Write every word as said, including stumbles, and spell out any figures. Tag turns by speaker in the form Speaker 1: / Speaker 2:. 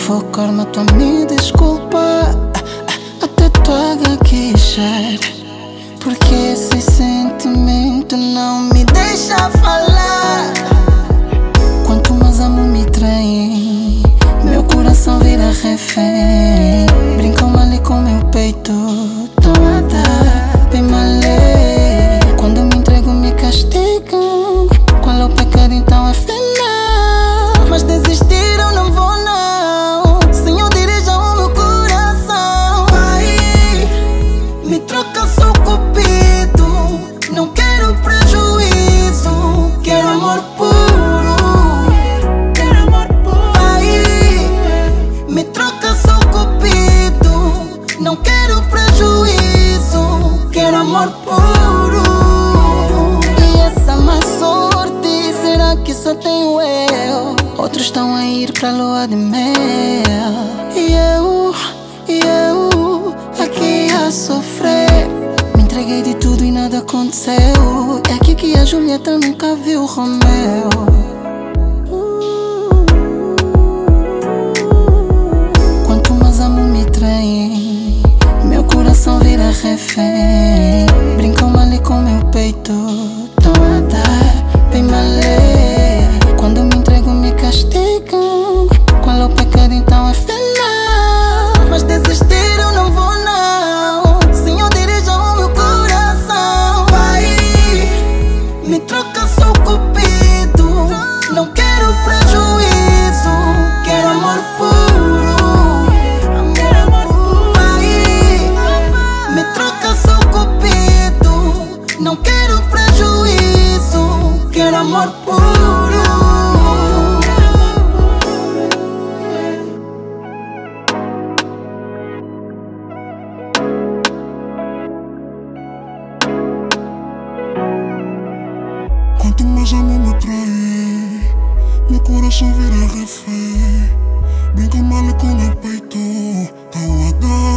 Speaker 1: for karma, tu me desculpa. Até tu haga queixar, porque esse sentimento não me deixa falar. Quanto mais amo me trai, meu coração vira refém. Brincam ali com meu peito, tão a dar bem malé. Quando me entrego me castigam, qual é o pecado então afinal? Mas desistir eu não vou não, Senhor dirija o meu coração. Pai, me troca, sou cupido, não quero prejuízo, quero amor puro. Quero amor puro. Pai, me troca, sou cupido, não quero prejuízo, quero amor puro. E essa má sorte, será que só tenho eu? Outros estão a ir pra lua de mel, e eu, e eu aqui a sofrer. Me entreguei de tudo e nada aconteceu. É aqui que a Julieta nunca viu Romeu. Quanto mais amo me trai, meu coração vira refém. Brincam ali com meu peito, tão a dar bem malé. Quando me entrego me castigam, qual é o pecado então afinal? Mas desistir eu não vou não, Senhor dirija o meu coração. Pai, me troca, sou cupido, não quero prejuízo, quero amor puro. Pai, me troca, sou cupido, não quero prejuízo, quero amor puro.
Speaker 2: Quanto mais amo me trai, meu coração vira refém. Brinca mal com meu peito, tão a dar